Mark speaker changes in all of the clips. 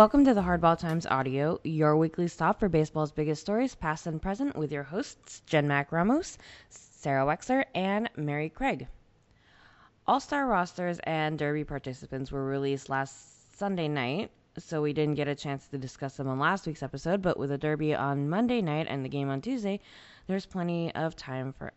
Speaker 1: Welcome to the Hardball Times Audio, your weekly stop for baseball's biggest stories, past and present, with your hosts, Jen Mac Ramos, Sarah Wexler, and Mary Craig. All-star rosters and Derby participants were released last Sunday night, so we didn't get a chance to discuss them on last week's episode, but with the Derby on Monday night and the game on Tuesday, there's plenty of time for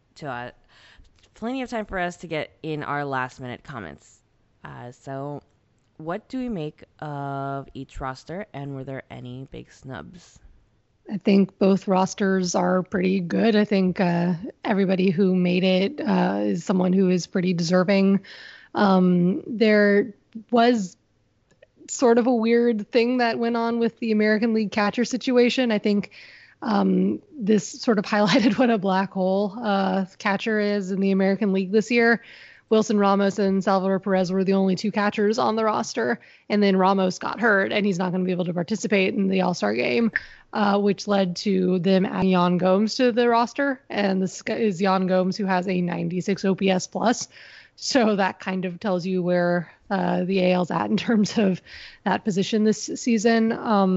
Speaker 1: us to get in our last-minute comments. So what do we make of each roster, and were there any big snubs?
Speaker 2: I think both rosters are pretty good. I think everybody who made it is someone who is pretty deserving. There was sort of a weird thing that went on with the American League catcher situation. I think this sort of highlighted what a black hole catcher is in the American League this year. Wilson Ramos and Salvador Perez were the only two catchers on the roster, and then Ramos got hurt, and he's not going to be able to participate in the All-Star game, which led to them adding Yan Gomes to the roster, and this is Yan Gomes, who has a 96 OPS plus, so that kind of tells you where the AL's at in terms of that position this season,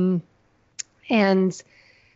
Speaker 2: and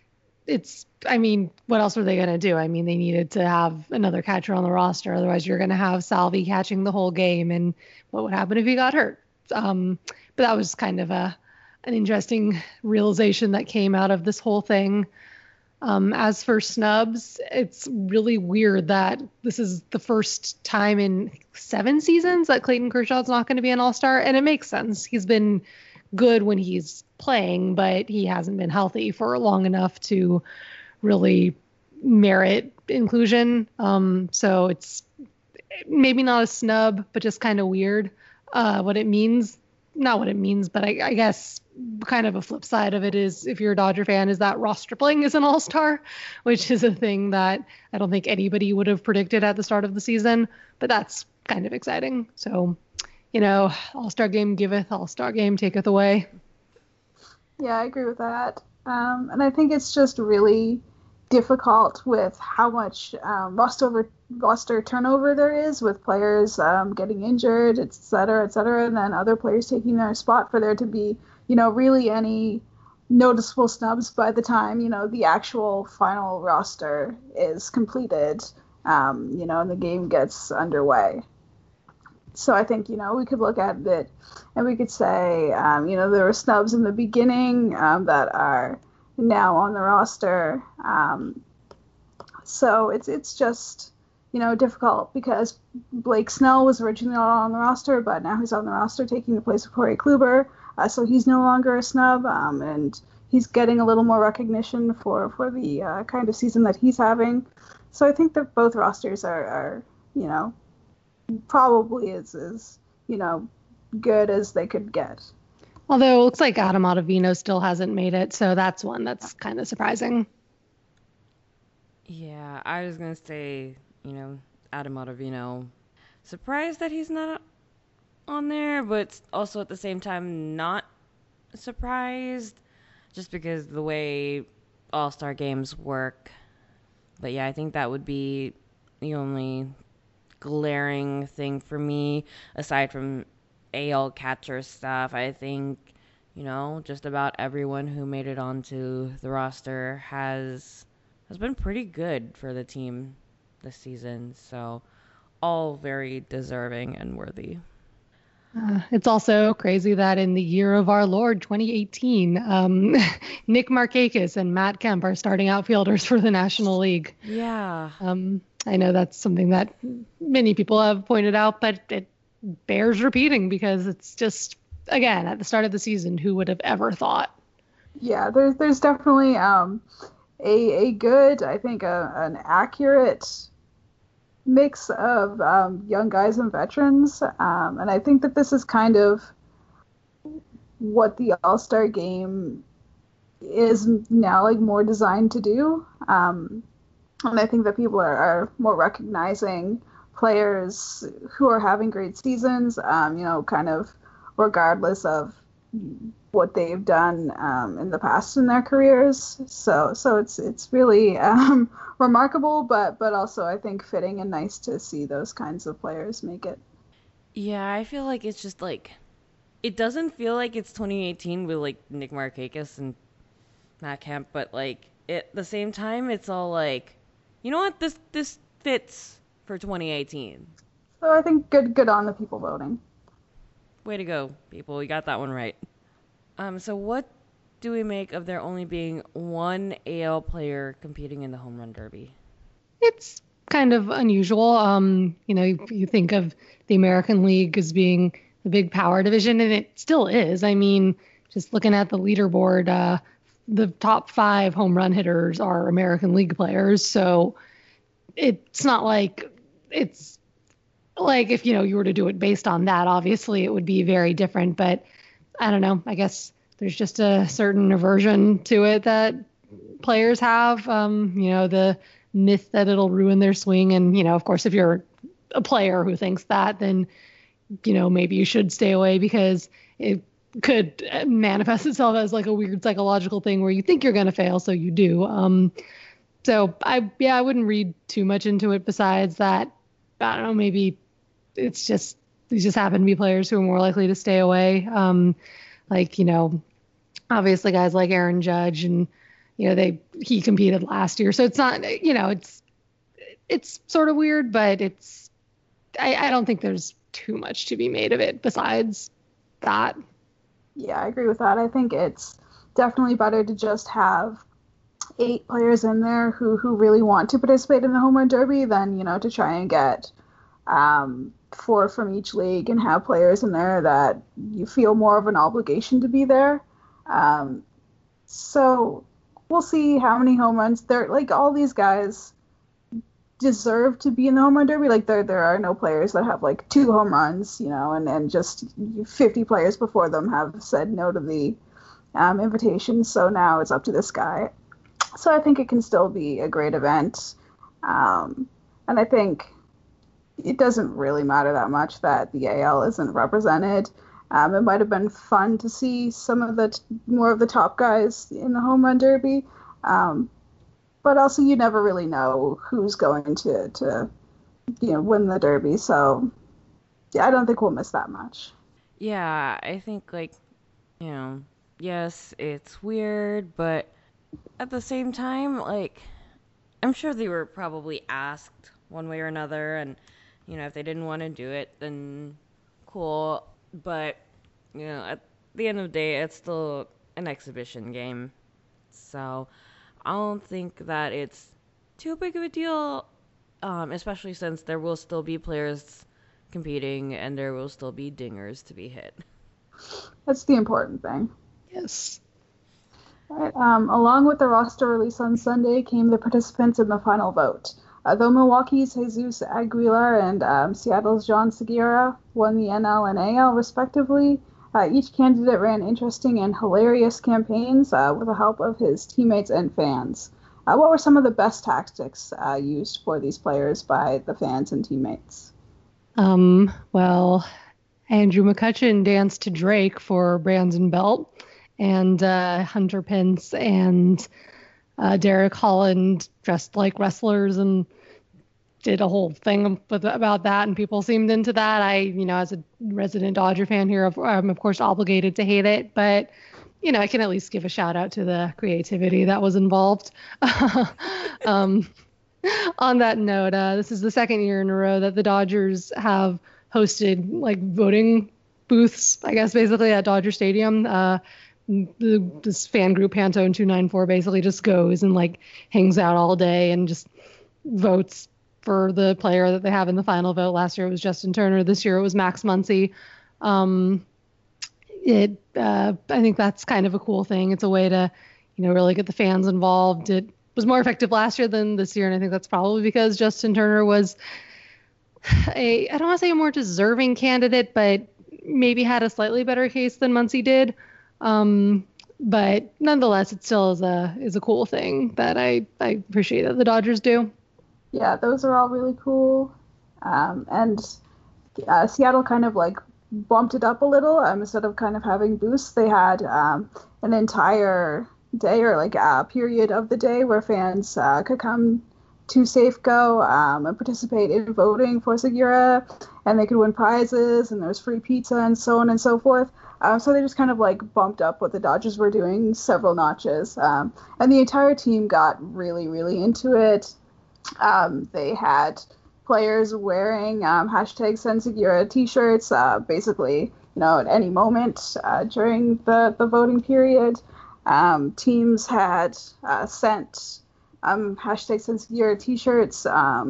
Speaker 2: what else were they going to do? I mean, they needed to have another catcher on the roster. Otherwise, you're going to have Salvi catching the whole game. And what would happen if he got hurt? But that was kind of an interesting realization that came out of this whole thing. As for snubs, it's really weird that this is the first time in 7 seasons that Clayton Kershaw's not going to be an all-star. And it makes sense. He's been good when he's playing, but he hasn't been healthy for long enough to really merit inclusion. So it's maybe not a snub, but just kind of weird. What it means, not what it means, but I guess kind of a flip side of it is, if you're a Dodger fan, is that Ross Stripling is an all-star, which is a thing that I don't think anybody would have predicted at the start of the season, but that's kind of exciting. So, all-star game giveth, all-star game taketh away.
Speaker 3: Yeah, I agree with that. And I think it's just really difficult with how much roster turnover there is, with players getting injured, et cetera, and then other players taking their spot, for there to be, really any noticeable snubs by the time, the actual final roster is completed, and the game gets underway. So I think, we could look at it and we could say, there were snubs in the beginning that are now on the roster. So it's just, difficult, because Blake Snell was originally not on the roster, but now he's on the roster taking the place of Corey Kluber. So he's no longer a snub, and he's getting a little more recognition for the kind of season that he's having. So I think that both rosters are probably as good as they could get.
Speaker 2: Although it looks like Adam Ottavino still hasn't made it, so that's one that's kind of surprising.
Speaker 1: Yeah, I was going to say, Adam Ottavino, surprised that he's not on there, but also at the same time not surprised, just because the way All-Star games work. But yeah, I think that would be the only glaring thing for me, aside from AL catcher stuff. I think, just about everyone who made it onto the roster has been pretty good for the team this season. So all very deserving and worthy.
Speaker 2: It's also crazy that in the year of our Lord 2018, Nick Markakis and Matt Kemp are starting outfielders for the National League.
Speaker 1: Yeah.
Speaker 2: I know that's something that many people have pointed out, but it bears repeating, because it's just, again, at the start of the season, who would have ever thought?
Speaker 3: Yeah, there's definitely a good, I think, an accurate mix of young guys and veterans, and I think that this is kind of what the All-Star game is now, more designed to do. And I think that people are more recognizing players who are having great seasons, kind of regardless of what they've done in the past in their careers. So it's really remarkable, but also I think fitting and nice to see those kinds of players make it.
Speaker 1: Yeah, I feel like it's just it doesn't feel like it's 2018 with like Nick Markakis and Matt Kemp, but like at the same time, it's all like, you know what, this fits for 2018.
Speaker 3: So I think good on the people voting.
Speaker 1: Way to go, people! You got that one right. So what do we make of there only being one AL player competing in the home run derby?
Speaker 2: It's kind of unusual. You think of the American League as being the big power division, and it still is. I mean, just looking at the leaderboard, the top 5 home run hitters are American League players. So it's not like it's like if, you were to do it based on that, obviously it would be very different. But I don't know. I guess there's just a certain aversion to it that players have. The myth that it'll ruin their swing. And, of course, if you're a player who thinks that, then, maybe you should stay away because it could manifest itself as like a weird psychological thing where you think you're going to fail, so you do. So I wouldn't read too much into it besides that. I don't know, maybe it's just these just happen to be players who are more likely to stay away. Obviously guys like Aaron Judge and, he competed last year. So it's not, it's sort of weird, but I don't think there's too much to be made of it besides that.
Speaker 3: Yeah, I agree with that. I think it's definitely better to just have 8 players in there who really want to participate in the home run derby than, to try and get 4 from each league and have players in there that you feel more of an obligation to be there. So we'll see how many home runs there. Like, all these guys deserve to be in the home run derby. Like, there are no players that have like 2 home runs, and just 50 players before them have said no to the invitation. So now it's up to this guy. So I think it can still be a great event. And I think it doesn't really matter that much that the AL isn't represented. It might have been fun to see some of the more of the top guys in the home run derby. But also you never really know who's going to win the derby. So yeah, I don't think we'll miss that much.
Speaker 1: Yeah, I think yes, it's weird, but at the same time, like, I'm sure they were probably asked one way or another, and, if they didn't want to do it, then cool. But, at the end of the day, it's still an exhibition game. So I don't think that it's too big of a deal, especially since there will still be players competing and there will still be dingers to be hit.
Speaker 3: That's the important thing.
Speaker 2: Yes.
Speaker 3: All right. Along with the roster release on Sunday came the participants in the final vote. Though Milwaukee's Jesus Aguilar and Seattle's John Segura won the NL and AL respectively, each candidate ran interesting and hilarious campaigns with the help of his teammates and fans. What were some of the best tactics used for these players by the fans and teammates?
Speaker 2: Well, Andrew McCutchen danced to Drake for Brandon Belt, and Hunter Pence and Derek Holland dressed like wrestlers and did a whole thing about that, and people seemed into that. As a resident Dodger fan here, I'm of course obligated to hate it, but I can at least give a shout out to the creativity that was involved. On that note, this is the second year in a row that the Dodgers have hosted like voting booths, I guess, basically at Dodger Stadium. This fan group Pantone 294 basically just goes and like hangs out all day and just votes for the player that they have in the final vote. Last year it was Justin Turner. This year it was Max Muncy. I think that's kind of a cool thing. It's a way to, really get the fans involved. It was more effective last year than this year, and I think that's probably because Justin Turner was I don't want to say a more deserving candidate, but maybe had a slightly better case than Muncy did. But nonetheless, it still is a cool thing that I appreciate that the Dodgers do.
Speaker 3: Yeah, those are all really cool. And Seattle kind of like bumped it up a little. Instead of kind of having booths, they had an entire day or like a period of the day where fans could come to Safeco and participate in voting for Segura, and they could win prizes, and there was free pizza and so on and so forth. So they just kind of like bumped up what the Dodgers were doing several notches, and the entire team got really, really into it. They had players wearing hashtag Send Segura t-shirts, basically, at any moment during the voting period. Teams had sent hashtag Send Segura t-shirts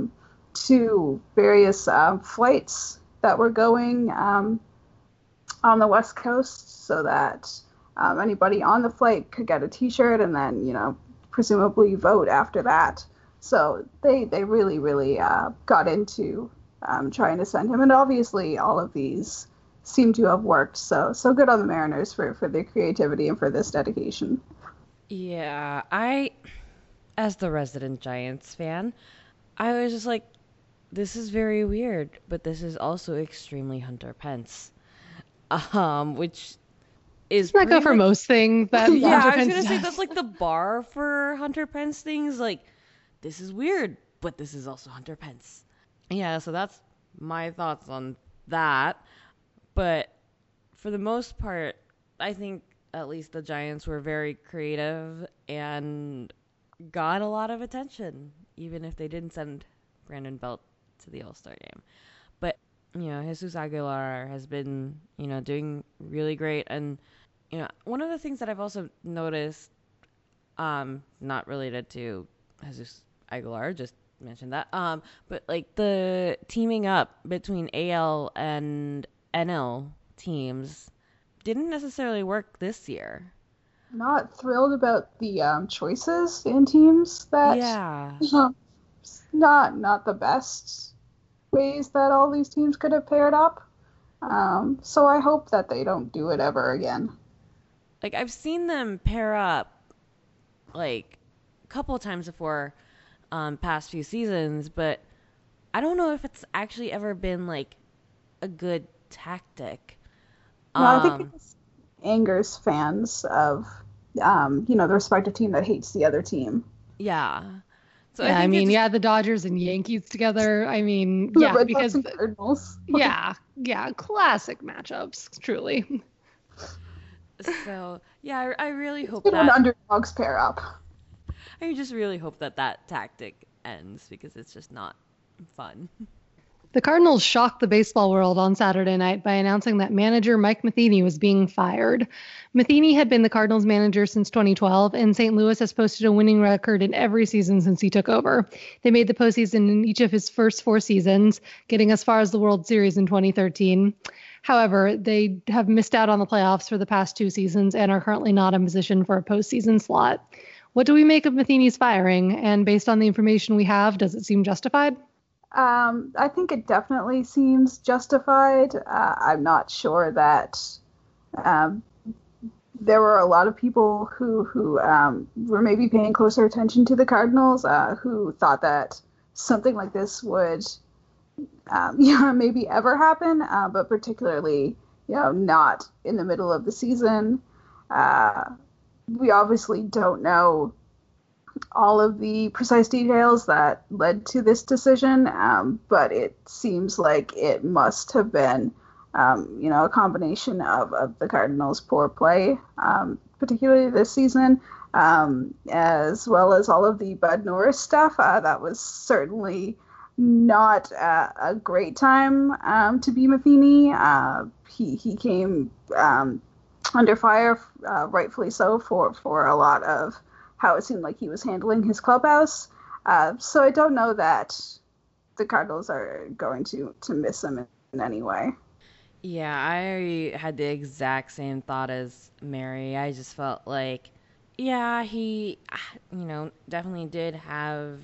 Speaker 3: to various flights that were going on the West Coast, so that anybody on the flight could get a t-shirt and then, presumably vote after that. So they really, really got into trying to send him. And obviously all of these seem to have worked. So good on the Mariners for their creativity and for this dedication.
Speaker 1: Yeah, as the resident Giants fan, I was just like, this is very weird, but this is also extremely Hunter Pence. Which is
Speaker 2: Doesn't that go for
Speaker 1: much,
Speaker 2: most things that
Speaker 1: yeah,
Speaker 2: Hunter
Speaker 1: I was
Speaker 2: Pence
Speaker 1: gonna say
Speaker 2: does?
Speaker 1: that's like the bar for Hunter Pence things. Like, this is weird, but this is also Hunter Pence. Yeah, so that's my thoughts on that. But for the most part, I think at least the Giants were very creative and got a lot of attention, even if they didn't send Brandon Belt to the All-Star game. But, Jesus Aguilar has been, doing really great. And, one of the things that I've also noticed, not related to Jesus Aguilar, just mentioned that, but like the teaming up between AL and NL teams didn't necessarily work this year.
Speaker 3: Not thrilled about the choices in teams that
Speaker 1: Yeah.
Speaker 3: not the best ways that all these teams could have paired up. So I hope that they don't do it ever again.
Speaker 1: Like, I've seen them pair up like a couple of times before, past few seasons, but I don't know if it's actually ever been like a good tactic.
Speaker 3: No, I think
Speaker 1: Um,
Speaker 3: it just angers fans of the respective team that hates the other team.
Speaker 1: yeah. So I
Speaker 2: Yeah, I
Speaker 1: think
Speaker 2: mean,
Speaker 1: it's
Speaker 2: yeah, the Dodgers and Yankees together. I mean,
Speaker 3: The
Speaker 2: yeah,
Speaker 3: Red Sox
Speaker 2: because
Speaker 3: and Cardinals.
Speaker 2: yeah, classic matchups, truly.
Speaker 1: so yeah. I really
Speaker 3: It's
Speaker 1: hope
Speaker 3: good when
Speaker 1: that
Speaker 3: underdogs pair up.
Speaker 1: I just really hope that that tactic ends because it's just not fun.
Speaker 2: The Cardinals shocked the baseball world on Saturday night by announcing that manager Mike Matheny was being fired. Matheny had been the Cardinals manager since 2012, and St. Louis has posted a winning record in every season since he took over. They made the postseason in each of his first 4 seasons, getting as far as the World Series in 2013. However, they have missed out on the playoffs for the past 2 seasons and are currently not in position for a postseason slot. What do we make of Matheny's firing? And based on the information we have, does it seem justified?
Speaker 3: I think it definitely seems justified. I'm not sure that um, there were a lot of people who were maybe paying closer attention to the Cardinals who thought that something like this would maybe ever happen, but particularly not in the middle of the season. We obviously don't know all of the precise details that led to this decision, but it seems like it must have been, a combination of the Cardinals' poor play, particularly this season, as well as all of the Bud Norris stuff. That was certainly not a great time to be Matheny. He came under fire, rightfully so, for a lot of how it seemed like he was handling his clubhouse. So I don't know that the Cardinals are going to miss him in any way.
Speaker 1: Yeah, I had the exact same thought as Mary. I just felt like, yeah, he, definitely did have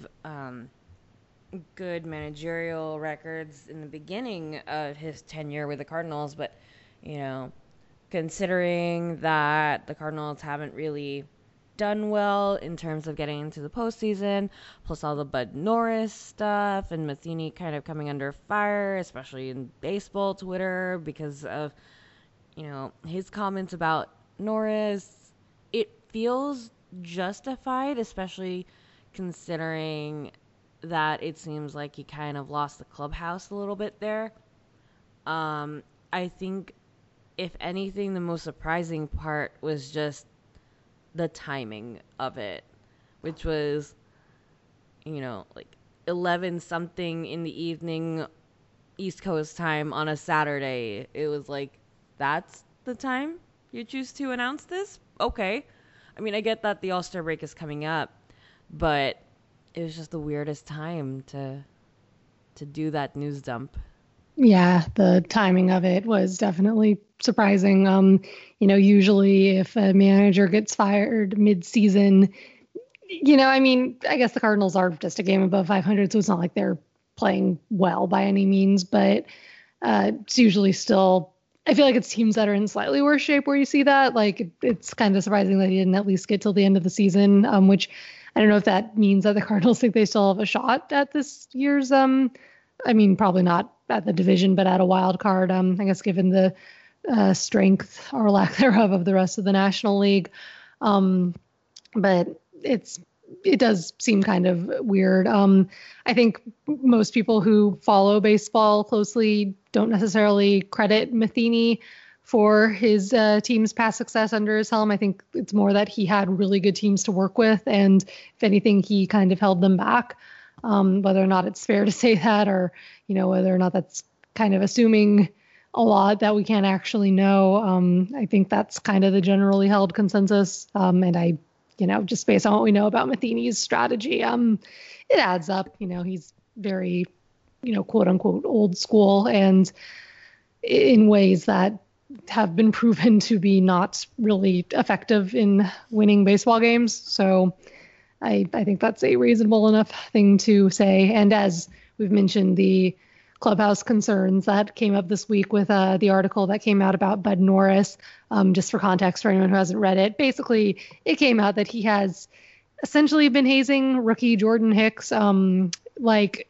Speaker 1: good managerial records in the beginning of his tenure with the Cardinals, but, you know, considering that the Cardinals haven't really done well in terms of getting into the postseason, plus all the Bud Norris stuff and Matheny kind of coming under fire, especially in baseball Twitter because of, his comments about Norris. It feels justified, especially considering that it seems like he kind of lost the clubhouse a little bit there. I think, if anything, the most surprising part was just the timing of it, which was, like 11 something in the evening, East Coast time on a Saturday. It was like, that's the time you choose to announce this? Okay. I mean, I get that the All-Star break is coming up, but it was just the weirdest time to do that news dump.
Speaker 2: Yeah, the timing of it was definitely surprising. Usually if a manager gets fired mid-season, I mean, I guess the Cardinals are just a game above 500, so it's not like they're playing well by any means, but it's usually still, I feel like it's teams that are in slightly worse shape where you see that. Like, it's kind of surprising that he didn't at least get till the end of the season, which I don't know if that means that the Cardinals think they still have a shot at this year's, I mean, probably not at the division, but at a wild card, I guess, given the strength or lack thereof of the rest of the National League. But it does seem kind of weird. I think most people who follow baseball closely don't necessarily credit Matheny for his team's past success under his helm. I think it's more that he had really good teams to work with, and if anything, he kind of held them back. Whether or not it's fair to say that, or whether or not that's kind of assuming a lot that we can't actually know. I think that's kind of the generally held consensus. And I, just based on what we know about Matheny's strategy, it adds up. He's very, quote unquote, old school, and in ways that have been proven to be not really effective in winning baseball games. So I think that's a reasonable enough thing to say. And as we've mentioned, the clubhouse concerns that came up this week with the article that came out about Bud Norris, just for context for anyone who hasn't read it, basically it came out that he has essentially been hazing rookie Jordan Hicks, like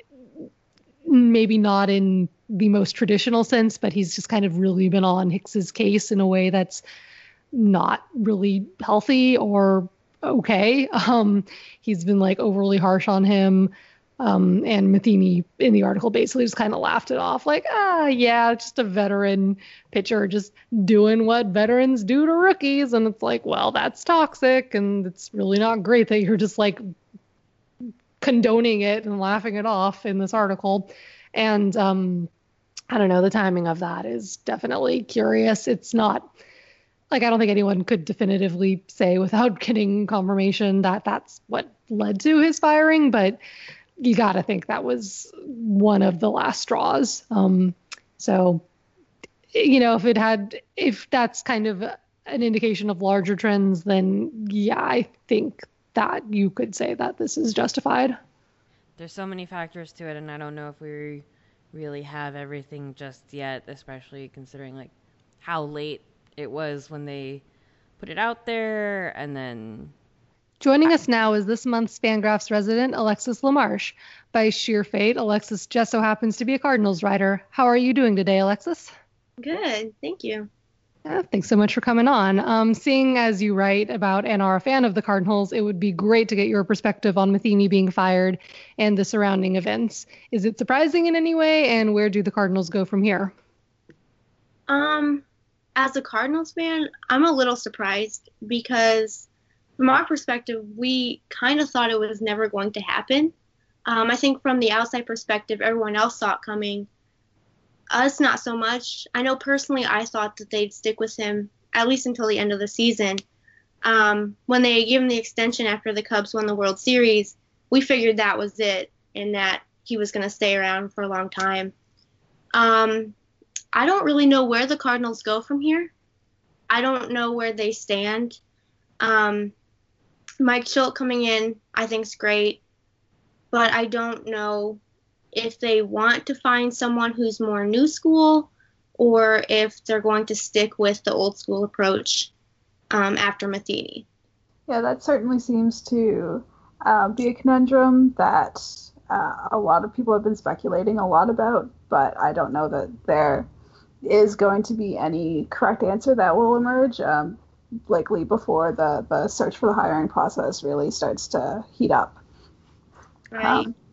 Speaker 2: maybe not in the most traditional sense, but he's just kind of really been on Hicks's case in a way that's not really healthy or okay. He's been like overly harsh on him. And Matheny in the article basically just kind of laughed it off, like, yeah, just a veteran pitcher just doing what veterans do to rookies. And it's like, well, that's toxic, and it's really not great that you're just like condoning it and laughing it off in this article. And I don't know, the timing of that is definitely curious. It's not like, I don't think anyone could definitively say without getting confirmation that that's what led to his firing, but you got to think that was one of the last straws. So, if that's kind of an indication of larger trends, then yeah, I think that you could say that this is justified.
Speaker 1: There's so many factors to it, and I don't know if we really have everything just yet, especially considering like how late it was when they put it out there. And then
Speaker 2: joining us now is this month's Fangraphs resident, Alexis LaMarche. By sheer fate, Alexis just so happens to be a Cardinals writer. How are you doing today, Alexis?
Speaker 4: Good, thank you.
Speaker 2: Thanks so much for coming on. Seeing as you write about and are a fan of the Cardinals, it would be great to get your perspective on Matheny being fired and the surrounding events. Is it surprising in any way, and where do the Cardinals go from here?
Speaker 4: As a Cardinals fan, I'm a little surprised because from our perspective, we kind of thought it was never going to happen. I think from the outside perspective, everyone else saw it coming. Us, not so much. I know personally I thought that they'd stick with him at least until the end of the season. When they gave him the extension after the Cubs won the World Series, we figured that was it and that he was going to stay around for a long time. I don't really know where the Cardinals go from here. I don't know where they stand. Mike Shildt coming in, I think, is great. But I don't know if they want to find someone who's more new school or if they're going to stick with the old school approach after Matheny.
Speaker 3: Yeah, that certainly seems to be a conundrum that a lot of people have been speculating a lot about, but I don't know that there is going to be any correct answer that will emerge, likely before the search for the hiring process really starts to heat up.
Speaker 4: Right.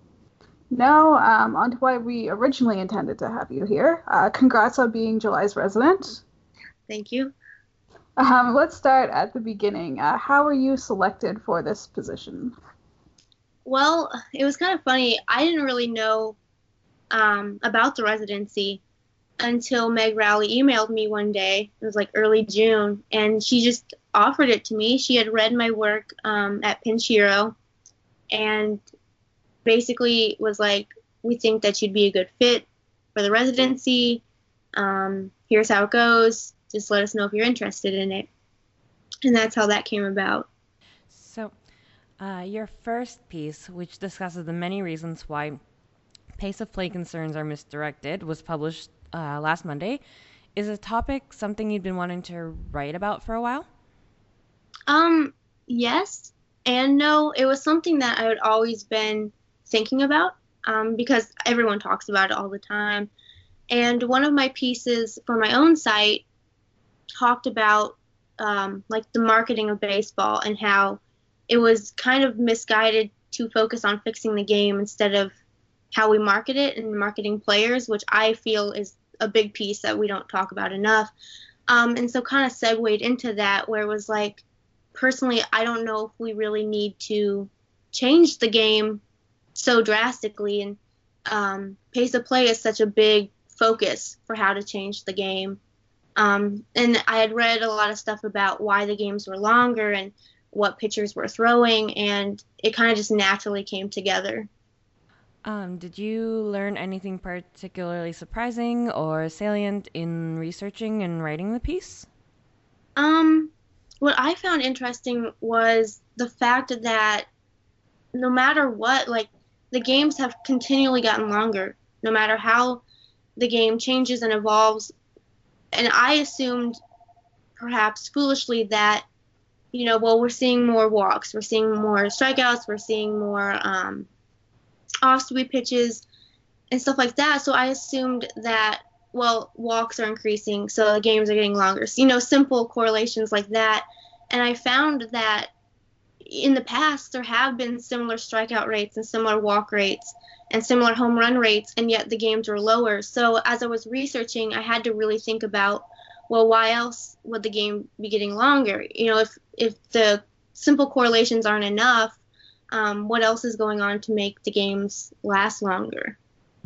Speaker 3: Now, on to why we originally intended to have you here. Congrats on being July's resident.
Speaker 4: Thank you.
Speaker 3: Let's start at the beginning. How were you selected for this position?
Speaker 4: Well, it was kind of funny. I didn't really know about the residency until Meg Rowley emailed me one day. It was like early June, and she just offered it to me. She had read my work at Pinchiro, and basically was like, we think that you'd be a good fit for the residency. Here's how it goes. Just let us know if you're interested in it. And that's how that came about.
Speaker 1: So, your first piece, which discusses the many reasons why pace of play concerns are misdirected, was published last Monday. Is the topic something you've been wanting to write about for a while?
Speaker 4: Yes and no. It was something that I had always been thinking about because everyone talks about it all the time. And one of my pieces for my own site talked about like the marketing of baseball and how it was kind of misguided to focus on fixing the game instead of how we market it and marketing players, which I feel is a big piece that we don't talk about enough. And so kind of segued into that, where it was like, personally, I don't know if we really need to change the game so drastically. And pace of play is such a big focus for how to change the game. And I had read a lot of stuff about why the games were longer and what pitchers were throwing, and it kind of just naturally came together.
Speaker 1: Did you learn anything particularly surprising or salient in researching and writing the piece?
Speaker 4: What I found interesting was the fact that no matter what, like, the games have continually gotten longer, no matter how the game changes and evolves. And I assumed, perhaps foolishly, that, well, we're seeing more walks, we're seeing more strikeouts, we're seeing more off-speed pitches and stuff like that. So I assumed that, well, walks are increasing, so the games are getting longer. So, simple correlations like that. And I found that in the past there have been similar strikeout rates and similar walk rates and similar home run rates, and yet the games were lower. So as I was researching, I had to really think about, well, why else would the game be getting longer? If the simple correlations aren't enough, what else is going on to make the games last longer?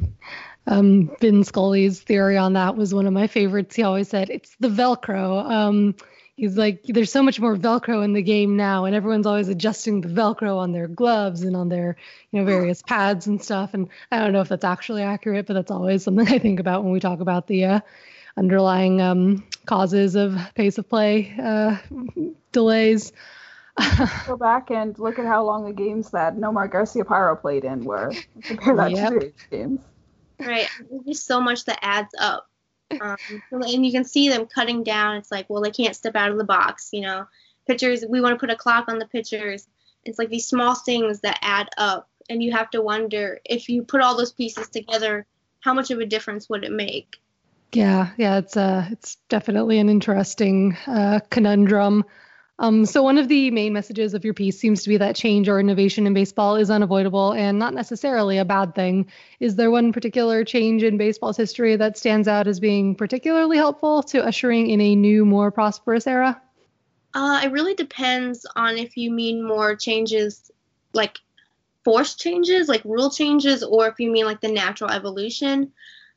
Speaker 2: Vin Scully's theory on that was one of my favorites. He always said it's the Velcro. He's like, there's so much more Velcro in the game now, and everyone's always adjusting the Velcro on their gloves and on their, various pads and stuff. And I don't know if that's actually accurate, but that's always something I think about when we talk about the underlying causes of pace of play delays.
Speaker 3: Go back and look at how long the games that Nomar Garciaparra played in were. Compare that to today's games.
Speaker 4: Right. There's just so much that adds up. And you can see them cutting down. It's like, well, they can't step out of the box. Pitchers, we want to put a clock on the pitchers. It's like these small things that add up. And you have to wonder, if you put all those pieces together, how much of a difference would it make?
Speaker 2: Yeah, it's definitely an interesting conundrum. So one of the main messages of your piece seems to be that change or innovation in baseball is unavoidable and not necessarily a bad thing. Is there one particular change in baseball's history that stands out as being particularly helpful to ushering in a new, more prosperous era?
Speaker 4: It really depends on if you mean more changes, like forced changes, like rule changes, or if you mean like the natural evolution.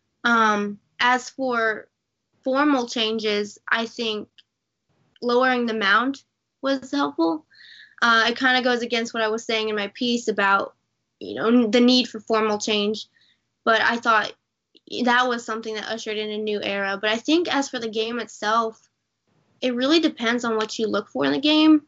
Speaker 4: As for formal changes, I think lowering the mound was helpful. It kind of goes against what I was saying in my piece about, the need for formal change. But I thought that was something that ushered in a new era. But I think as for the game itself, it really depends on what you look for in the game.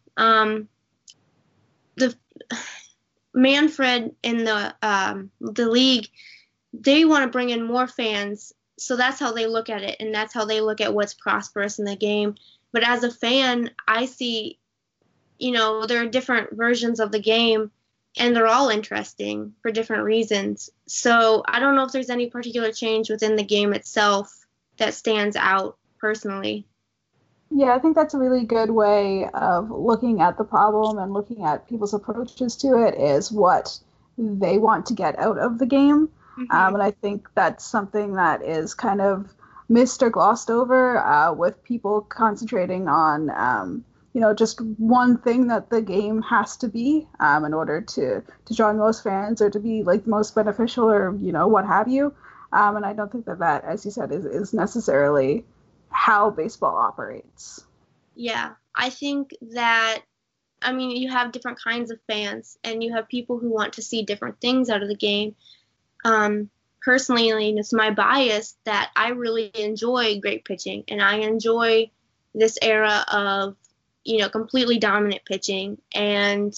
Speaker 4: The Manfred in the league, they want to bring in more fans. So that's how they look at it, and that's how they look at what's prosperous in the game. But as a fan, I see, there are different versions of the game, and they're all interesting for different reasons. So I don't know if there's any particular change within the game itself that stands out personally.
Speaker 3: Yeah, I think that's a really good way of looking at the problem and looking at people's approaches to it, is what they want to get out of the game.
Speaker 4: Mhm.
Speaker 3: And I think that's something that is kind of missed or glossed over with people concentrating on, just one thing that the game has to be in order to draw most fans or to be like most beneficial or, what have you. And I don't think that, as you said, is necessarily how baseball operates.
Speaker 4: Yeah, I think that, I mean, you have different kinds of fans, and you have people who want to see different things out of the game. Personally, it's my bias that I really enjoy great pitching, and I enjoy this era of, completely dominant pitching, and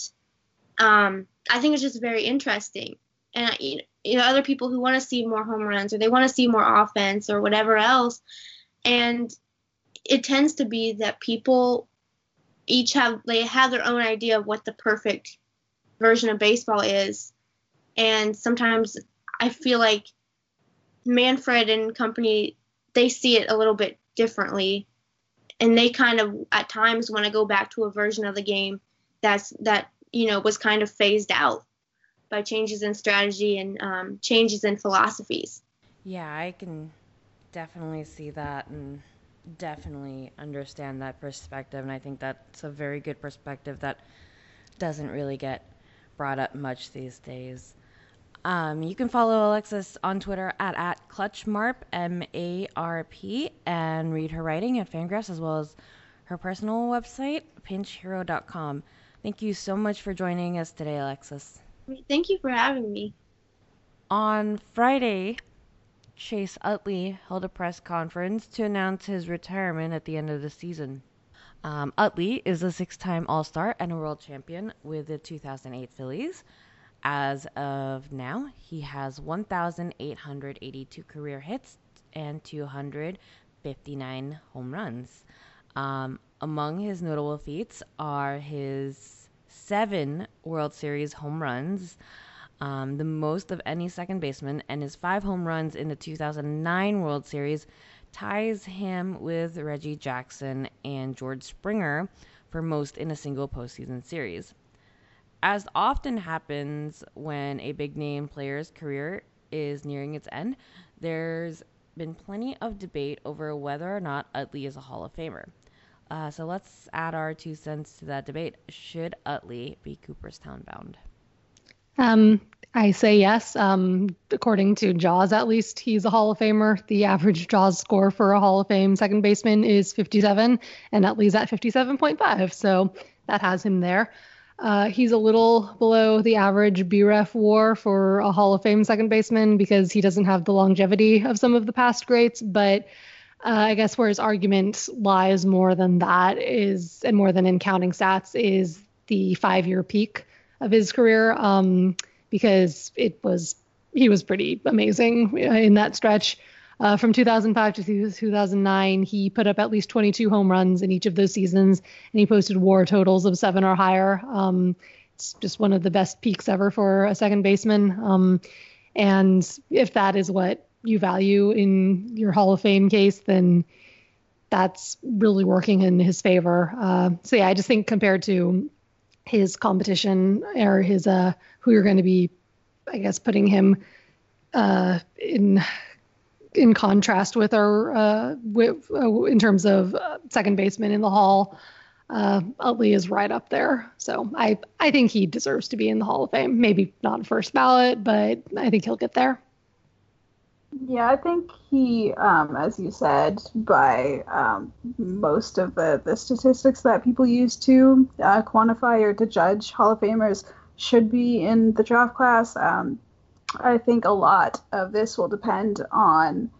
Speaker 4: I think it's just very interesting. And other people who want to see more home runs or they want to see more offense or whatever else, and it tends to be that people they have their own idea of what the perfect version of baseball is, and sometimes I feel like Manfred and company, they see it a little bit differently, and they kind of at times want to go back to a version of the game that was kind of phased out by changes in strategy and changes in philosophies.
Speaker 1: Yeah, I can definitely see that and definitely understand that perspective. And I think that's a very good perspective that doesn't really get brought up much these days. You can follow Alexis on Twitter at ClutchMarp, MARP, and read her writing at Fangraphs as well as her personal website, pinchhero.com. Thank you so much for joining us today, Alexis.
Speaker 4: Thank you for having me.
Speaker 1: On Friday, Chase Utley held a press conference to announce his retirement at the end of the season. Utley is a six-time All-Star and a world champion with the 2008 Phillies. As of now, he has 1,882 career hits and 259 home runs. Among his notable feats are his 7 World Series home runs, the most of any second baseman, and his 5 home runs in the 2009 World Series ties him with Reggie Jackson and George Springer for most in a single postseason series. As often happens when a big name player's career is nearing its end, there's been plenty of debate over whether or not Utley is a Hall of Famer. So let's add our 2 cents to that debate. Should Utley be Cooperstown bound?
Speaker 2: I say yes. According to Jaws, at least, he's a Hall of Famer. The average Jaws score for a Hall of Fame second baseman is 57, and Utley's at 57.5, so that has him there. He's a little below the average BREF WAR for a Hall of Fame second baseman because he doesn't have the longevity of some of the past greats, but I guess where his argument lies more than that is, and more than in counting stats, is the 5-year peak of his career, because he was pretty amazing in that stretch. From 2005 to 2009, he put up at least 22 home runs in each of those seasons, and he posted WAR totals of 7 or higher. It's just one of the best peaks ever for a second baseman. And if that is what you value in your Hall of Fame case, then that's really working in his favor. So yeah, I just think compared to his competition or his who you're going to be, I guess, putting him in contrast with, or in terms of second baseman in the Hall, Utley is right up there. So I think he deserves to be in the Hall of Fame. Maybe not first ballot, but I think he'll get there.
Speaker 3: Yeah, I think he, as you said, by most of the statistics that people use to quantify or to judge Hall of Famers should be in the draft class. I think a lot of this will depend on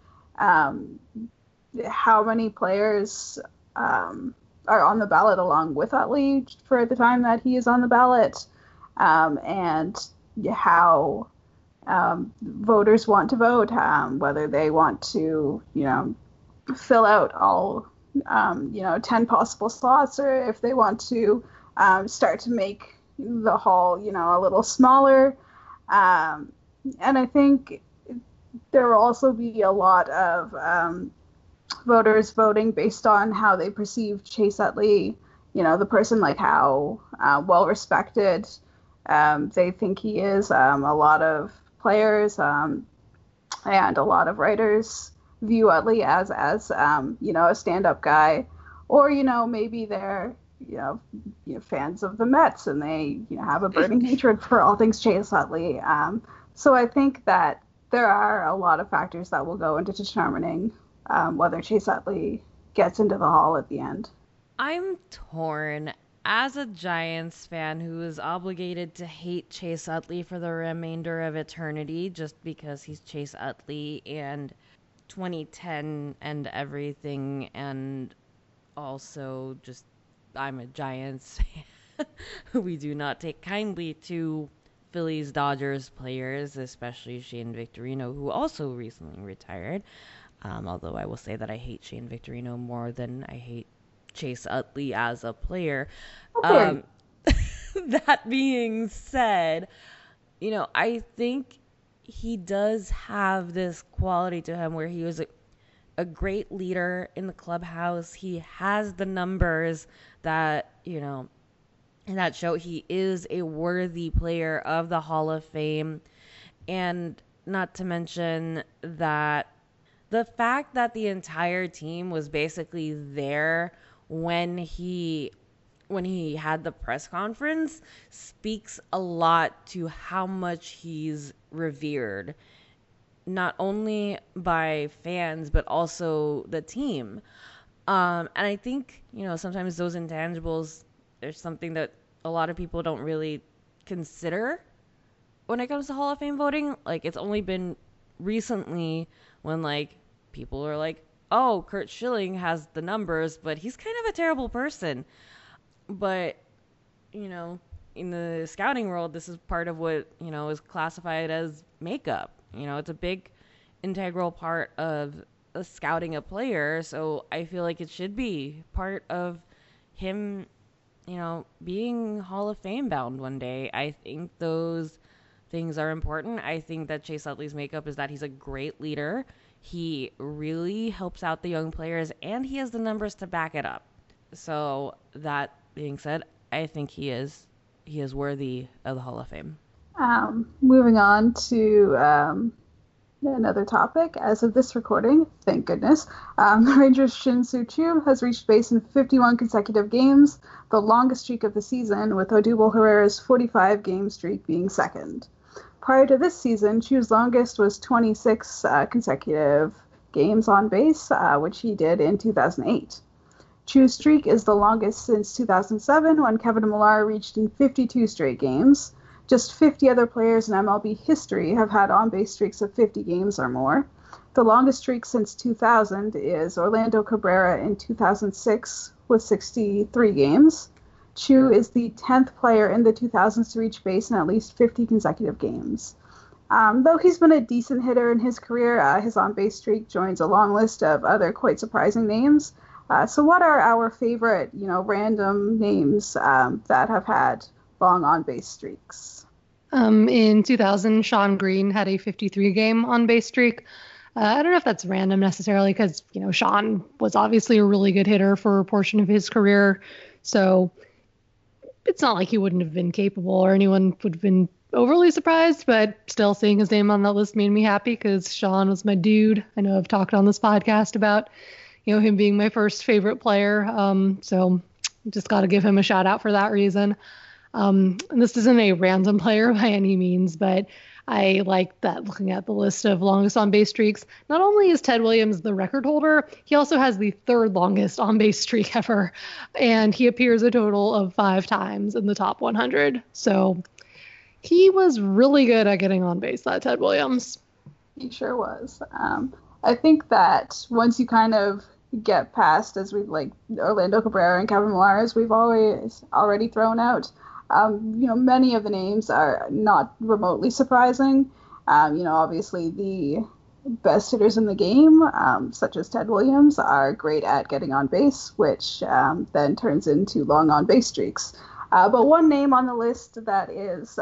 Speaker 3: how many players are on the ballot along with Utley for the time that he is on the ballot, and how voters want to vote, whether they want to, fill out all, 10 possible slots, or if they want to start to make the hall, a little smaller. And I think there will also be a lot of voters voting based on how they perceive Chase Utley, the person, like how well respected They think he is. A lot of players and a lot of writers view Utley as a stand-up guy, or maybe they're fans of the Mets and they have a burning hatred for all things Chase Utley. So I think that there are a lot of factors that will go into determining whether Chase Utley gets into the Hall at the end.
Speaker 1: I'm torn. As a Giants fan who is obligated to hate Chase Utley for the remainder of eternity just because he's Chase Utley and 2010 and everything, and also just I'm a Giants fan. We do not take kindly to Phillies Dodgers players, especially Shane Victorino, who also recently retired. Although I will say that I hate Shane Victorino more than I hate Chase Utley as a player.
Speaker 3: Okay.
Speaker 1: That being said, I think he does have this quality to him where he was a great leader in the clubhouse. He has the numbers that, in that show he is a worthy player of the Hall of Fame. And not to mention that the fact that the entire team was basically there when he had the press conference speaks a lot to how much he's revered, not only by fans but also the team. And I think sometimes those intangibles, there's something that a lot of people don't really consider when it comes to Hall of Fame voting. Like, it's only been recently when people are like, oh, Curt Schilling has the numbers, but he's kind of a terrible person. But, in the scouting world, this is part of what, is classified as makeup. It's a big integral part of scouting a player. So I feel like it should be part of him, being Hall of Fame bound one day. I think those things are important. I think that Chase Utley's makeup is that he's a great leader. He really helps out the young players, and he has the numbers to back it up. So that being said, I think he is worthy of the Hall of Fame.
Speaker 3: Moving on to another topic. As of this recording, thank goodness, the Rangers' Shin-Soo Choo has reached base in 51 consecutive games, the longest streak of the season, with Odubel Herrera's 45-game streak being second. Prior to this season, Choo's longest was 26 consecutive games on base, which he did in 2008. Choo's streak is the longest since 2007, when Kevin Millar reached in 52 straight games. Just 50 other players in MLB history have had on-base streaks of 50 games or more. The longest streak since 2000 is Orlando Cabrera in 2006 with 63 games. Choo is the 10th player in the 2000s to reach base in at least 50 consecutive games. Though he's been a decent hitter in his career, his on-base streak joins a long list of other quite surprising names. So what are our favorite, random names that have had long on-base streaks?
Speaker 2: In 2000, Sean Green had a 53-game on-base streak. I don't know if that's random necessarily because, Sean was obviously a really good hitter for a portion of his career. So it's not like he wouldn't have been capable or anyone would have been overly surprised, but still seeing his name on that list made me happy because Sean was my dude. I know I've talked on this podcast about, him being my first favorite player. So just got to give him a shout out for that reason. And this isn't a random player by any means, but I like that looking at the list of longest on-base streaks. Not only is Ted Williams the record holder, he also has the third longest on-base streak ever, and he appears a total of 5 times in the top 100. So he was really good at getting on base, that Ted Williams.
Speaker 3: He sure was. I think that once you kind of get past, as we've Orlando Cabrera and Kevin Millar, as we've already thrown out, many of the names are not remotely surprising. Obviously the best hitters in the game, such as Ted Williams, are great at getting on base, which then turns into long on base streaks. But one name on the list that is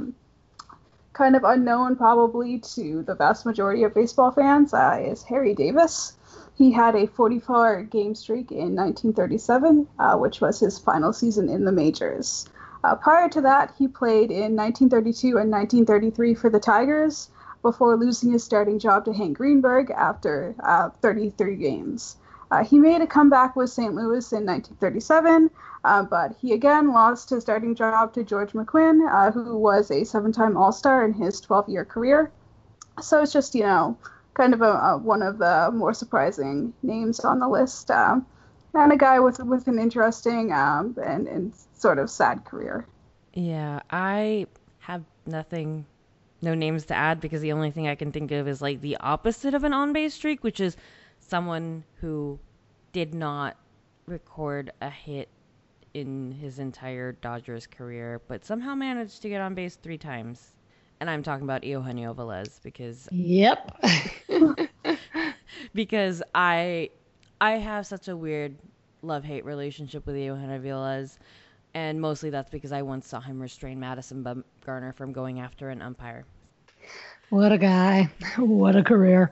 Speaker 3: kind of unknown probably to the vast majority of baseball fans is Harry Davis. He had a 44-game streak in 1937, which was his final season in the majors. Prior to that, he played in 1932 and 1933 for the Tigers before losing his starting job to Hank Greenberg after 33 games. He made a comeback with St. Louis in 1937, but he again lost his starting job to George McQuinn, who was a 7-time All-Star in his 12-year career. So it's just, kind of one of the more surprising names on the list, and a guy with an interesting and sort of sad career.
Speaker 1: Yeah, I have no names to add because the only thing I can think of is like the opposite of an on-base streak, which is someone who did not record a hit in his entire Dodgers career, but somehow managed to get on base 3 times. And I'm talking about Eugenio Velez because
Speaker 2: Yep.
Speaker 1: because I have such a weird love-hate relationship with Eugenio Velez, and mostly that's because I once saw him restrain Madison Bumgarner from going after an umpire.
Speaker 2: What a guy. What a career.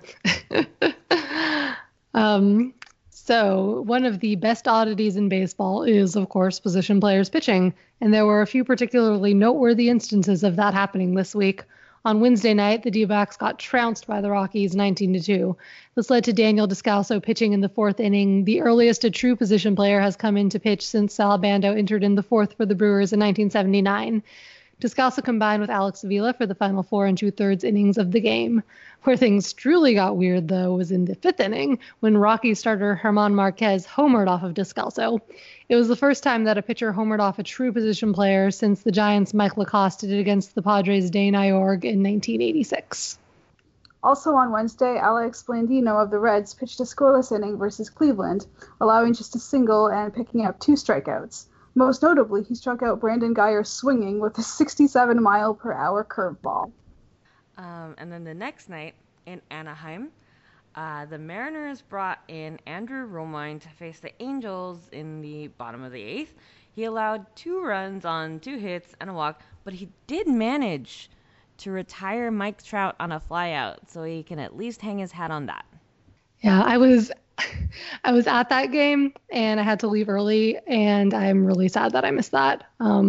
Speaker 2: So one of the best oddities in baseball is, of course, position players pitching, and there were a few particularly noteworthy instances of that happening this week. On Wednesday night, the D-backs got trounced by the Rockies 19-2. This led to Daniel Descalso pitching in the 4th inning, the earliest a true position player has come in to pitch since Sal Bando entered in the 4th for the Brewers in 1979. Descalso combined with Alex Avila for the final 4 2/3 innings of the game. Where things truly got weird, though, was in the 5th inning when Rockies starter German Marquez homered off of Descalso. It was the first time that a pitcher homered off a true position player since the Giants' Mike LaCoste did it against the Padres' Dane Iorg in 1986.
Speaker 3: Also on Wednesday, Alex Blandino of the Reds pitched a scoreless inning versus Cleveland, allowing just a single and picking up 2 strikeouts. Most notably, he struck out Brandon Guyer swinging with a 67-mile-per-hour curveball.
Speaker 1: And then the next night in Anaheim, the Mariners brought in Andrew Romine to face the Angels in the bottom of the 8th. He allowed 2 runs on 2 hits and a walk, but he did manage to retire Mike Trout on a flyout, so he can at least hang his hat on that.
Speaker 2: Yeah, I was at that game and I had to leave early, and I'm really sad that I missed that.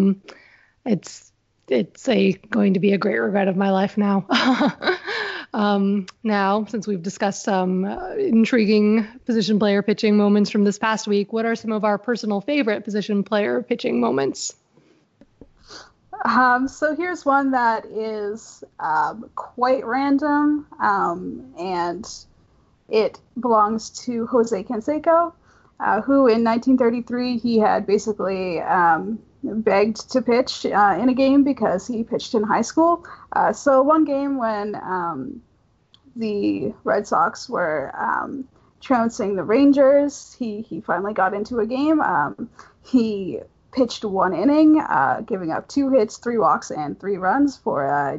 Speaker 2: It's going to be a great regret of my life now. Now, since we've discussed some intriguing position player pitching moments from this past week, what are some of our personal favorite position player pitching moments?
Speaker 3: So here's one that is quite random, and it belongs to Jose Canseco, who in 1933 he had basically begged to pitch in a game because he pitched in high school. So one game when the Red Sox were trouncing the Rangers, he finally got into a game. He pitched 1 inning, giving up 2 hits, 3 walks, and 3 runs for a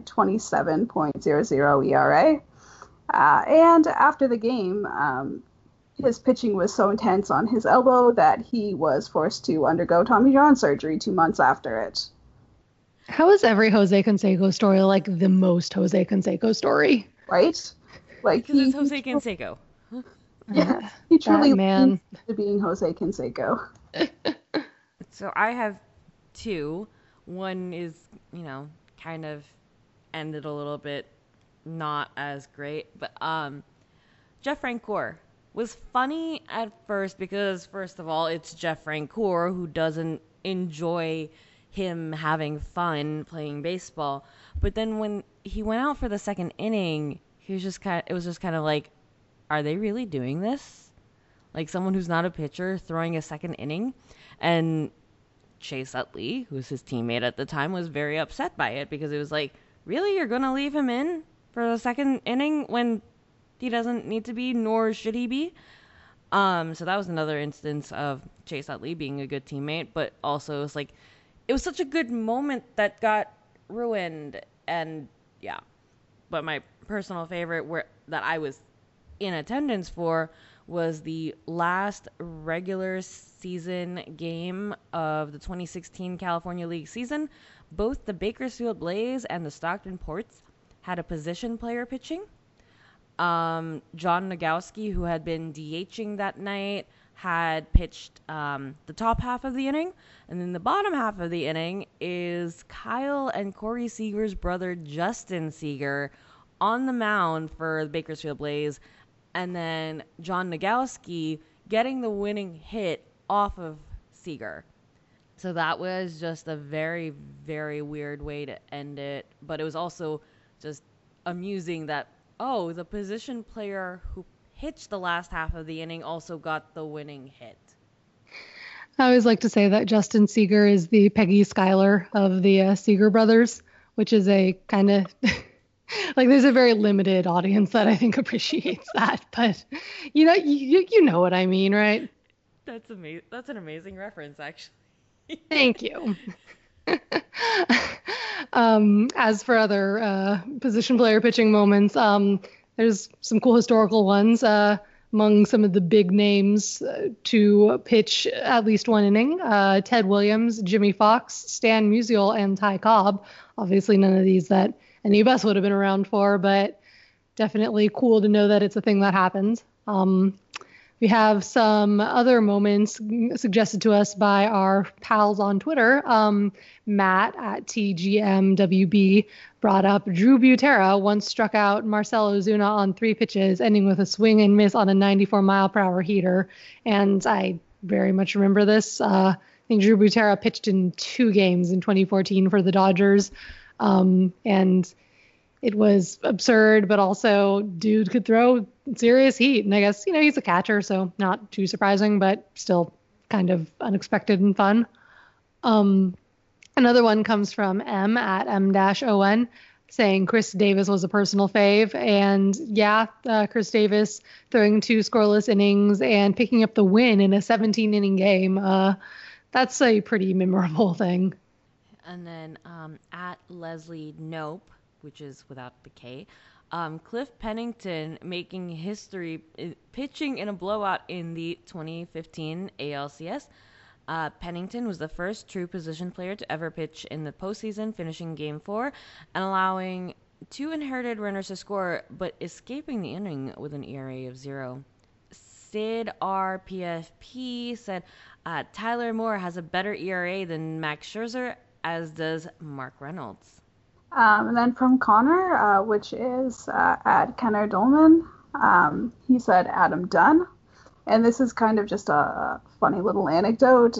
Speaker 3: 27.00 ERA. And after the game, his pitching was so intense on his elbow that he was forced to undergo Tommy John surgery 2 months after it.
Speaker 2: How is every Jose Canseco story like the most Jose Canseco story?
Speaker 3: Right? Like
Speaker 1: because it's Jose Canseco.
Speaker 3: Yeah, he truly
Speaker 2: man
Speaker 3: to being Jose Canseco.
Speaker 1: So I have 2. One is, kind of ended a little bit not as great, but Jeff Francoeur was funny at first because, first of all, it's Jeff Francoeur, who doesn't enjoy him having fun playing baseball. But then when he went out for the 2nd inning, it was just kind of like, are they really doing this? Like someone who's not a pitcher throwing a 2nd inning? And Chase Utley, who was his teammate at the time, was very upset by it because it was like, really, you're going to leave him in for the 2nd inning when he doesn't need to be, nor should he be? So that was another instance of Chase Utley being a good teammate, but also it was such a good moment that got ruined. And yeah, but my personal favorite that I was in attendance for was the last regular season game of the 2016 California League season. Both the Bakersfield Blaze and the Stockton Ports had a position player pitching. John Nogowski, who had been DHing that night, had pitched the top half of the inning, and then the bottom half of the inning is Kyle and Corey Seager's brother Justin Seager on the mound for the Bakersfield Blaze, and then John Nogowski getting the winning hit off of Seager. So that was just a very, very weird way to end it, but it was also just amusing that, oh, the position player who pitched the last half of the inning also got the winning hit.
Speaker 2: I always like to say that Justin Seager is the Peggy Schuyler of the Seager brothers, which is a kind of like there's a very limited audience that I think appreciates that. But you know what I mean, right?
Speaker 1: That's amazing. That's an amazing reference, actually.
Speaker 2: Thank you. As for other position player pitching moments, there's some cool historical ones among some of the big names to pitch at least one inning. Ted Williams, Jimmy Fox, Stan Musial, and Ty Cobb. Obviously none of these that any of us would have been around for, but definitely cool to know that it's a thing that happens. We have some other moments suggested to us by our pals on Twitter. Matt at TGMWB brought up Drew Butera once struck out Marcell Ozuna on 3 pitches, ending with a swing and miss on a 94-mile-per-hour heater. And I very much remember this. I think Drew Butera pitched in 2 games in 2014 for the Dodgers. And it was absurd, but also dude could throw serious heat. And I guess, he's a catcher, so not too surprising, but still kind of unexpected and fun. Another one comes from M at M-ON saying Chris Davis was a personal fave. And yeah, Chris Davis throwing 2 scoreless innings and picking up the win in a 17-inning game. That's a pretty memorable thing.
Speaker 1: And then at Leslie Nope, which is without the K, Cliff Pennington making history pitching in a blowout in the 2015 ALCS. Pennington was the first true position player to ever pitch in the postseason, finishing Game 4 and allowing 2 inherited runners to score, but escaping the inning with an ERA of 0. Sid RPFP said Tyler Moore has a better ERA than Max Scherzer, as does Mark Reynolds.
Speaker 3: And then from Connor, which is at Kenner Dolman, he said Adam Dunn. And this is kind of just a funny little anecdote.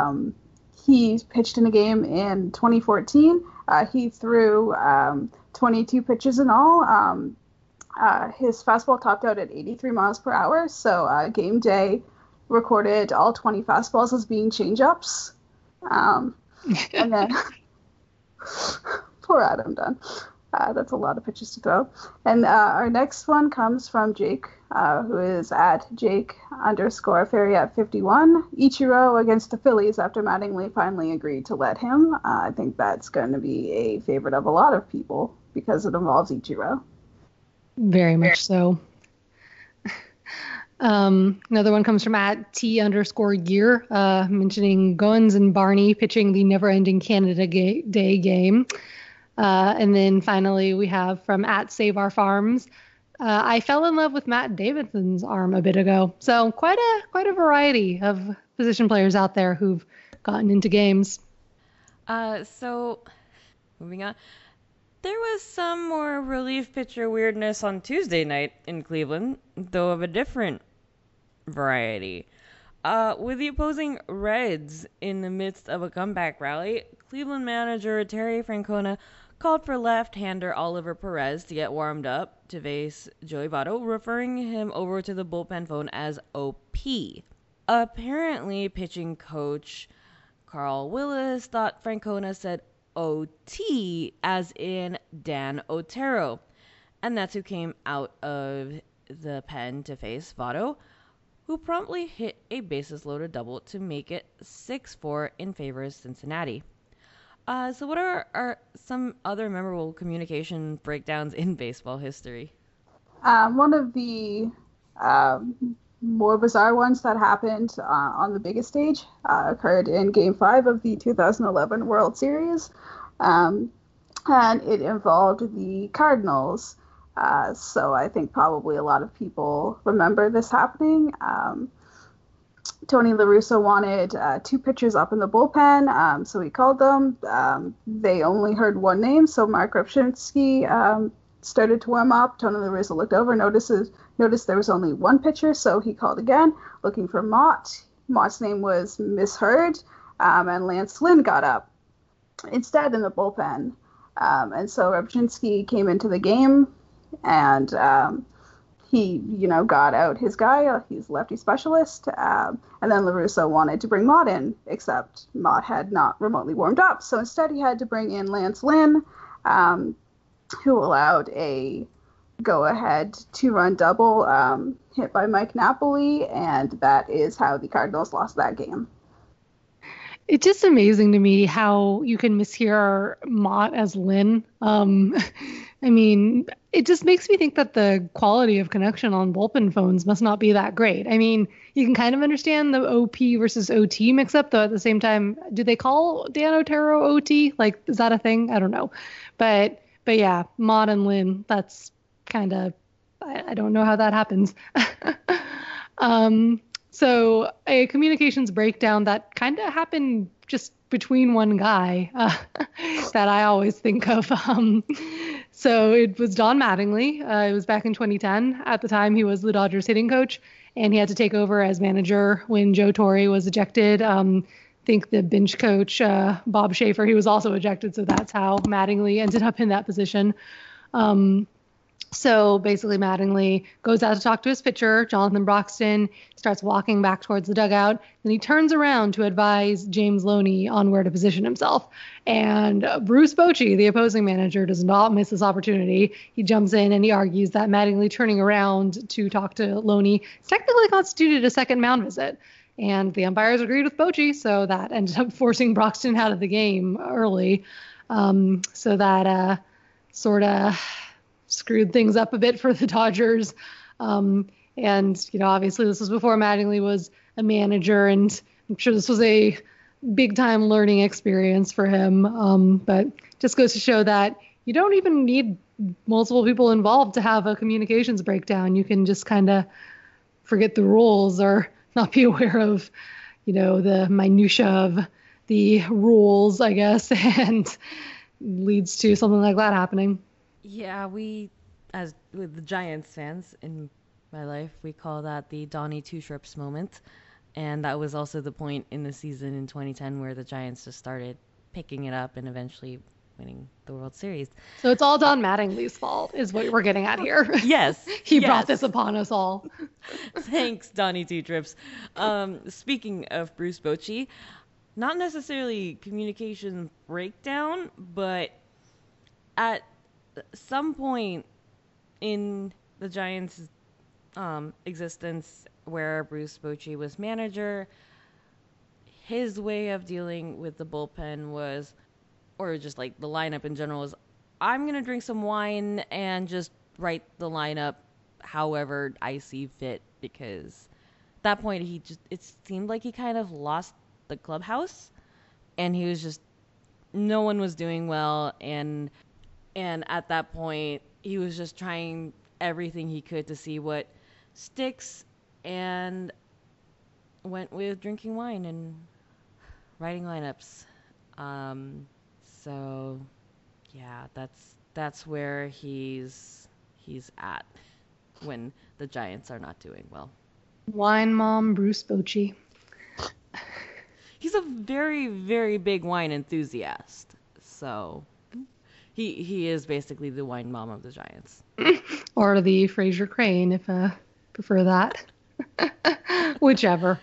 Speaker 3: He pitched in a game in 2014. He threw 22 pitches in all. His fastball topped out at 83 miles per hour. So game day recorded all 20 fastballs as being changeups. And then... Poor Adam Dunn. That's a lot of pitches to throw. And our next one comes from Jake, who is at Jake_Ferry@51. Ichiro against the Phillies after Mattingly finally agreed to let him. I think that's going to be a favorite of a lot of people because it involves Ichiro.
Speaker 2: Very much so. Another one comes from at T_year, mentioning Goins and Barney pitching the never-ending Canada Day game. And then finally we have from at Save Our Farms. I fell in love with Matt Davidson's arm a bit ago. So quite a variety of position players out there who've gotten into games.
Speaker 1: So moving on. There was some more relief pitcher weirdness on Tuesday night in Cleveland, though of a different variety. With the opposing Reds in the midst of a comeback rally, Cleveland manager Terry Francona called for left-hander Oliver Perez to get warmed up to face Joey Votto, referring him over to the bullpen phone as OP. Apparently, pitching coach Carl Willis thought Francona said OT, as in Dan Otero, and that's who came out of the pen to face Votto, who promptly hit a bases-loaded double to make it 6-4 in favor of Cincinnati. So what are some other memorable communication breakdowns in baseball history?
Speaker 3: One of the more bizarre ones that happened on the biggest stage occurred in Game 5 of the 2011 World Series, and it involved the Cardinals. So I think probably a lot of people remember this happening. Tony La Russa wanted 2 pitchers up in the bullpen, so he called them. They only heard one name, so Mark Repshinsky started to warm up. Tony La Russa looked over, noticed there was only one pitcher, so he called again, looking for Mott. Mott's name was misheard, and Lance Lynn got up instead in the bullpen. And so Repshinsky came into the game, and he, got out his guy. He's lefty specialist. And then La Russa wanted to bring Mott in, except Mott had not remotely warmed up. So instead he had to bring in Lance Lynn, who allowed a go-ahead 2-run double hit by Mike Napoli, and that is how the Cardinals lost that game.
Speaker 2: It's just amazing to me how you can mishear Mott as Lynn. I mean, it just makes me think that the quality of connection on bullpen phones must not be that great. I mean, you can kind of understand the OP versus OT mix-up, though at the same time, do they call Dan Otero OT? Like, is that a thing? I don't know. But yeah, Mott and Lynn, that's kind of, I don't know how that happens. So a communications breakdown that kind of happened just between one guy that I always think of. So it was Don Mattingly. It was back in 2010. At the time, he was the Dodgers hitting coach, and he had to take over as manager when Joe Torre was ejected. I think the bench coach, Bob Schaefer, he was also ejected, so that's how Mattingly ended up in that position. So basically, Mattingly goes out to talk to his pitcher, Jonathan Broxton, starts walking back towards the dugout. Then he turns around to advise James Loney on where to position himself. And Bruce Bochy, the opposing manager, does not miss this opportunity. He jumps in and he argues that Mattingly turning around to talk to Loney technically constituted a second mound visit. And the umpires agreed with Bochy, so that ended up forcing Broxton out of the game early. So that sort of screwed things up a bit for the Dodgers. And, obviously this was before Mattingly was a manager, and I'm sure this was a big time learning experience for him. But just goes to show that you don't even need multiple people involved to have a communications breakdown. You can just kind of forget the rules or not be aware of, the minutia of the rules, I guess, and leads to something like that happening.
Speaker 1: Yeah, as with the Giants fans in my life, we call that the Donnie Two Trips moment. And that was also the point in the season in 2010 where the Giants just started picking it up and eventually winning the World Series.
Speaker 2: So it's all Don Mattingly's fault is what we're getting at here.
Speaker 1: Yes.
Speaker 2: He brought this upon us all.
Speaker 1: Thanks, Donnie Two Trips. Speaking of Bruce Bochy, not necessarily communication breakdown, but at some point in the Giants' existence where Bruce Bochy was manager, his way of dealing with the bullpen was, or just like the lineup in general, was, I'm going to drink some wine and just write the lineup however I see fit, because at that point it seemed like he kind of lost the clubhouse, and he was just, no one was doing well, and at that point, he was just trying everything he could to see what sticks, and went with drinking wine and writing lineups. So, yeah, that's where he's at when the Giants are not doing well.
Speaker 2: Wine mom Bruce Bochy.
Speaker 1: He's a very, very big wine enthusiast, so He is basically the wine mom of the Giants.
Speaker 2: Or the Fraser Crane, if prefer that. Whichever.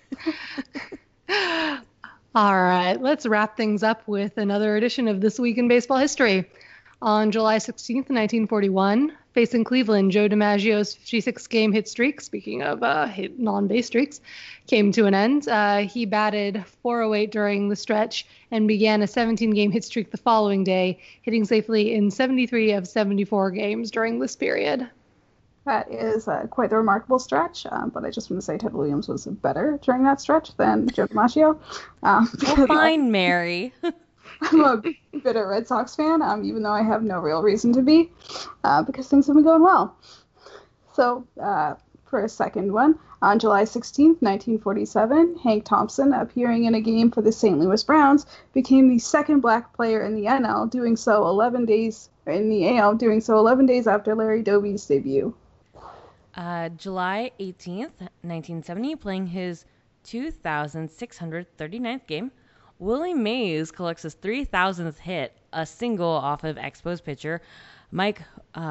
Speaker 2: All right, let's wrap things up with another edition of This Week in Baseball History. On July 16th, 1941, facing Cleveland, Joe DiMaggio's 56-game hit streak, speaking of hit non-base streaks, came to an end. He batted .408 during the stretch and began a 17-game hit streak the following day, hitting safely in 73 of 74 games during this period.
Speaker 3: That is quite the remarkable stretch, but I just want to say Ted Williams was better during that stretch than Joe DiMaggio.
Speaker 1: Well, fine, Mary.
Speaker 3: I'm a bitter Red Sox fan, even though I have no real reason to be, because things have been going well. So, for a second one. On July 16th, 1947, Hank Thompson, appearing in a game for the St. Louis Browns, became the second black player in the NL, doing so 11 days in the AL, doing so 11 days after Larry Doby's debut.
Speaker 1: July 18th, 1970, playing his 2,639th game, Willie Mays collects his 3,000th hit, a single off of Expos pitcher Mike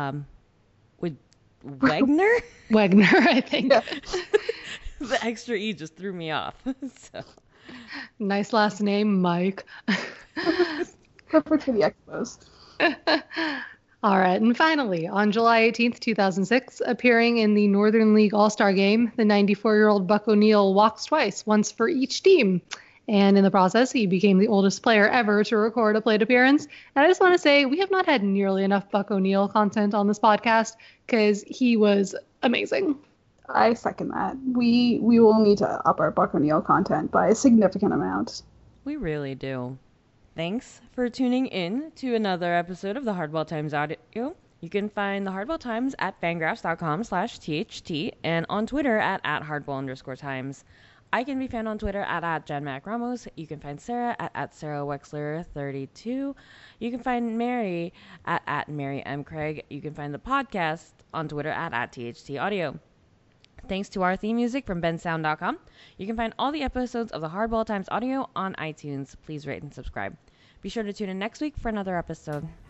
Speaker 1: Wagner?
Speaker 2: Wagner, I think.
Speaker 3: Yeah.
Speaker 1: The extra E just threw me off. So.
Speaker 2: Nice last name, Mike.
Speaker 3: Perfect for the Expos.
Speaker 2: All right, and finally, on July 18th, 2006, appearing in the Northern League All-Star Game, the 94-year-old Buck O'Neil walks twice, once for each team. And in the process, he became the oldest player ever to record a plate appearance. And I just want to say, we have not had nearly enough Buck O'Neil content on this podcast because he was amazing.
Speaker 3: I second that. We will need to up our Buck O'Neil content by a significant amount.
Speaker 1: We really do. Thanks for tuning in to another episode of the Hardball Times audio. You can find the Hardball Times at fangraphs.com/THT and on Twitter at @hardball_times. I can be found on Twitter at JenMacRamos. You can find Sarah at Sarah Wexler32. You can find Mary at Mary M. Craig. You can find the podcast on Twitter at THT Audio. Thanks to our theme music from bensound.com. You can find all the episodes of the Hardball Times audio on iTunes. Please rate and subscribe. Be sure to tune in next week for another episode.